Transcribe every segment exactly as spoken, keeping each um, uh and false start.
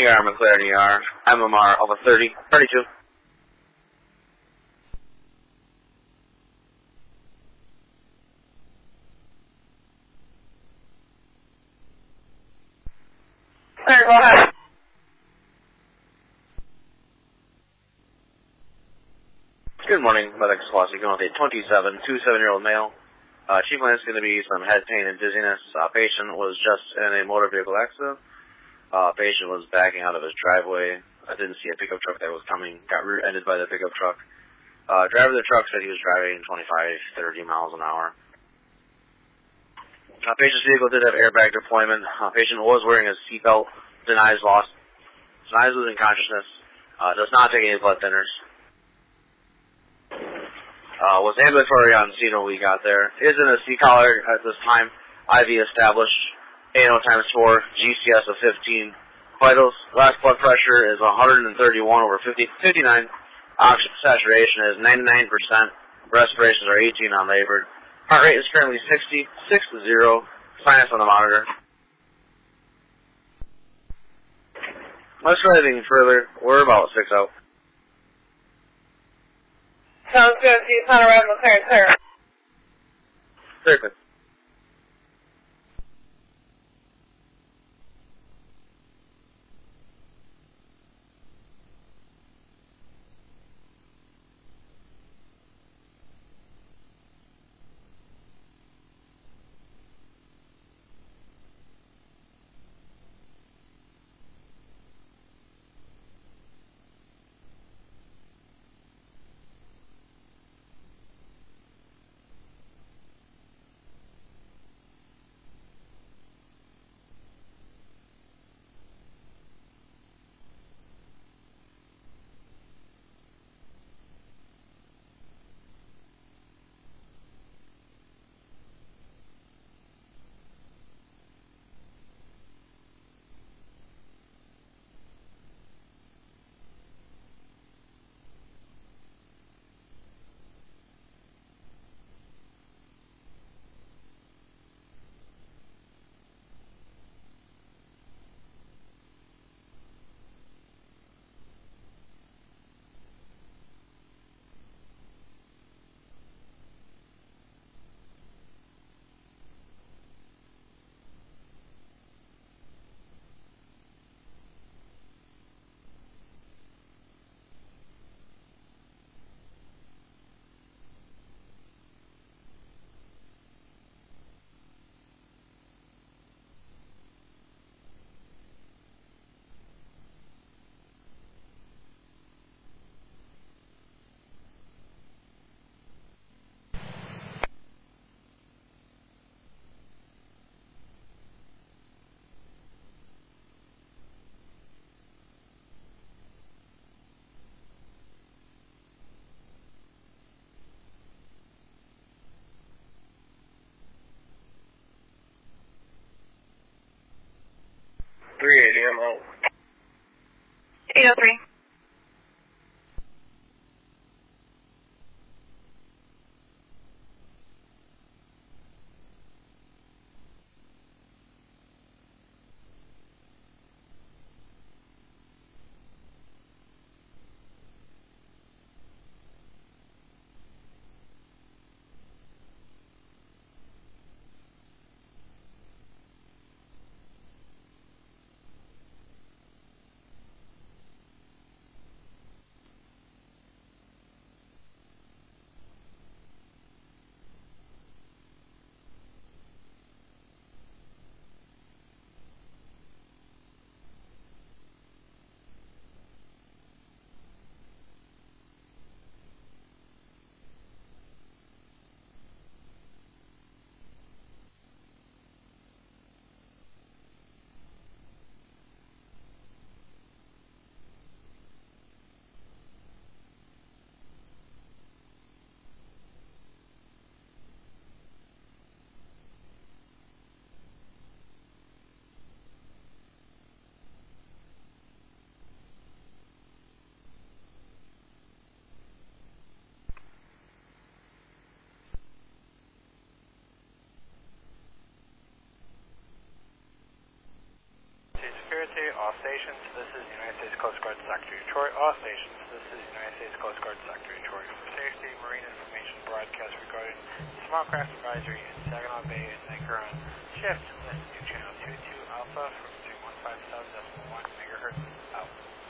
E R, McLaren E R, M M R, Alpha thirty, thirty-two. Clear, go ahead. Good morning, Medic Selassie, going with a twenty-seven, twenty-seven-year-old male. Uh, chief line is going to be some head pain and dizziness. Uh, patient was just in a motor vehicle accident. Uh, patient was backing out of his driveway. I didn't see a pickup truck that was coming. Got rear-ended by the pickup truck. Uh, driver of the truck said he was driving twenty-five, thirty miles an hour. Uh, patient's vehicle did have airbag deployment. Uh, patient was wearing a seatbelt. Denies loss. Denies losing consciousness. Uh, does not take any blood thinners. Uh, was ambulatory on scene when we got there. Is in a C-collar at this time. I V established. A N O times four. G C S of fifteen. Vitals. Last blood pressure is one hundred thirty-one over fifty, fifty-nine. Oxygen saturation is ninety-nine percent. Respirations are eighteen on labored. Heart rate is currently sixty, six to zero. Sinus on the monitor. Let's go anything further. We're about six out. Sounds good. See you on around McLaren, clear. Clear, clear. three eighty, I'm out. eight oh three. this is United States Coast Guard Sector Detroit. All stations, this is United States Coast Guard Sector Detroit. For safety, marine information broadcast regarding small craft advisory in Saginaw Bay and Anchor on shift. Listen to channel two two Alpha from three one five seven point one megahertz out.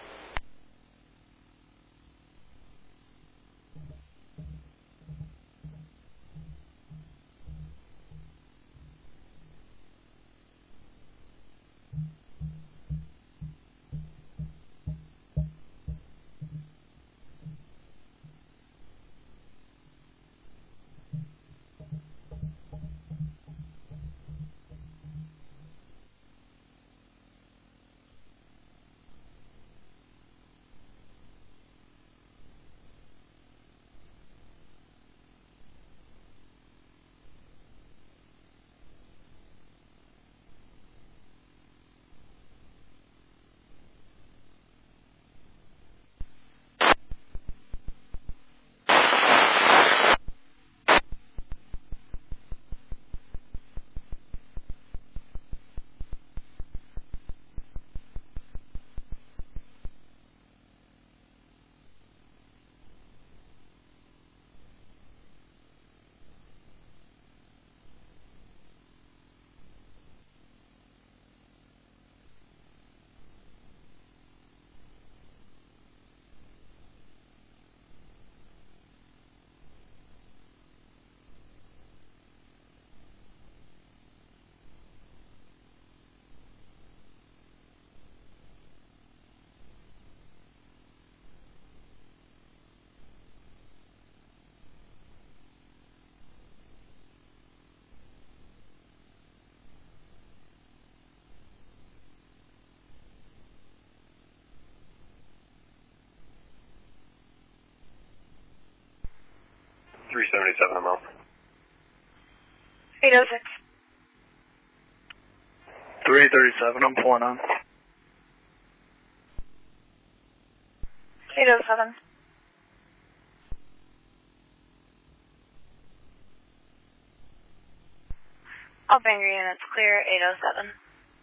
three seventy-seven a month. eight oh six. three thirty-seven, I'm pulling on. eight oh seven. All Bangor units clear, eight oh seven.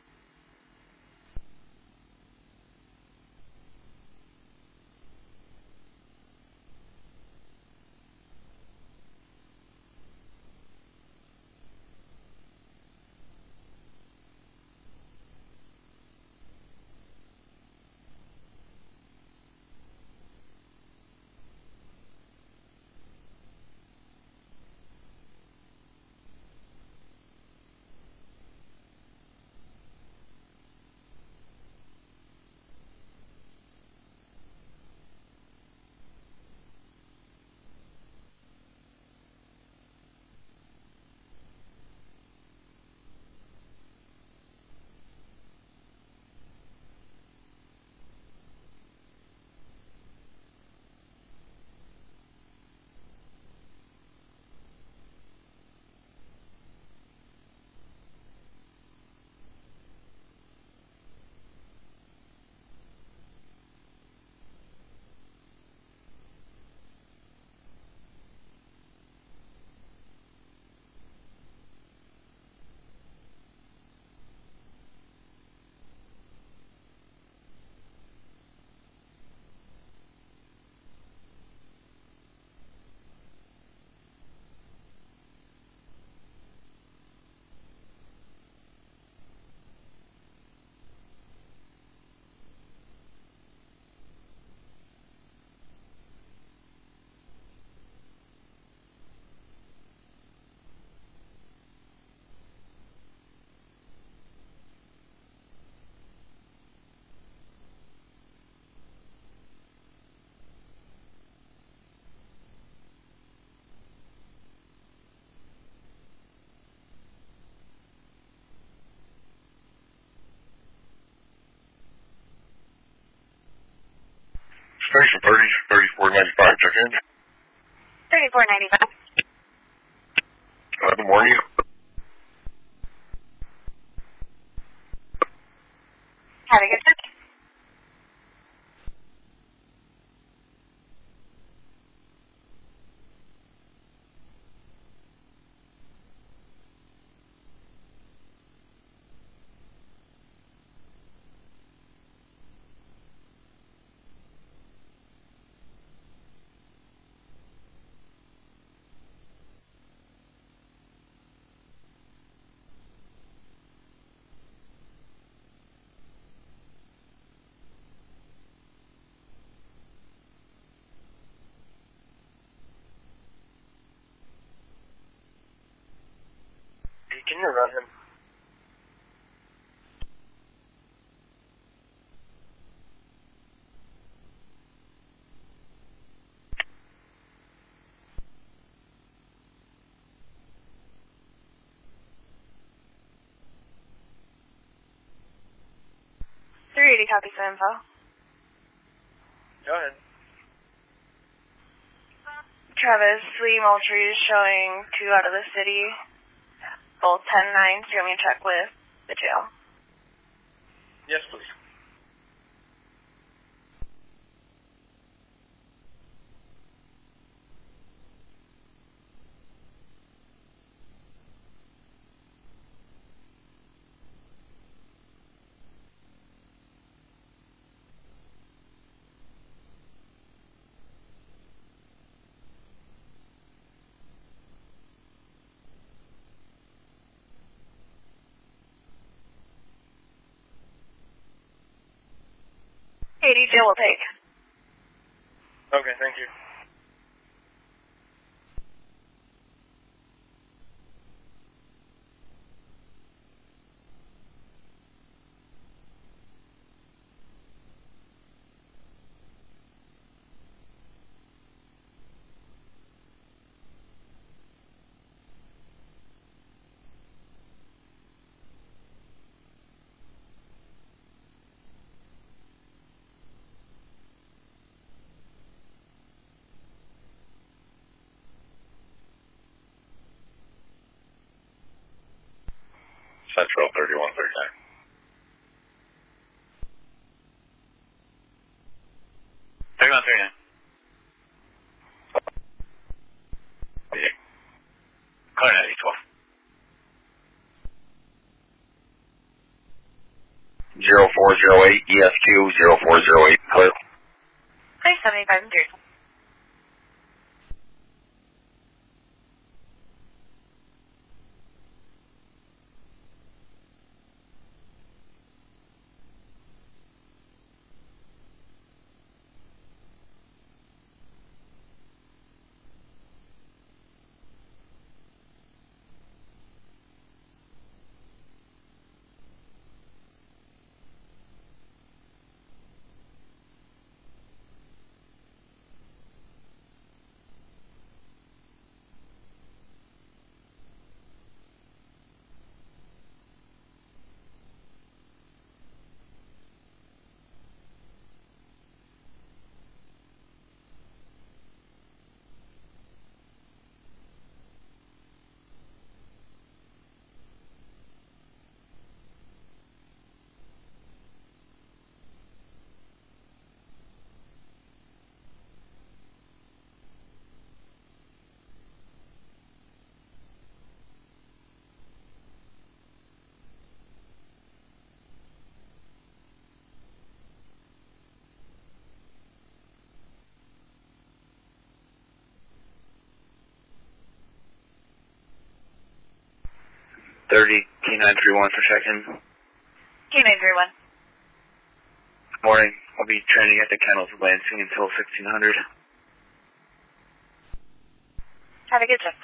Station thirty, thirty-four ninety-five, check in. thirty-four ninety-five. Uh, good morning. Have a good trip. or run him? three eighty, copy some info. Go ahead. Travis, Lee Moultrie is showing two out of the city, both ten nine. Do you want me to check with the jail? Yes, please. eighty, jail will take. Okay, thank you. Central thirty-one thirty-nine. thirty-one thirty-nine. Yeah. Clear ninety twelve. zero four zero eight, E S Q zero four zero eight, clear. Hi, seventy-five and three. thirty, K nine three one for check-in. K nine three one. Morning. I'll be training at the kennels of Lansing until sixteen hundred. Have a good shift.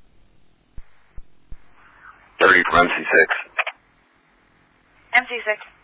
thirty from M C six. M C six.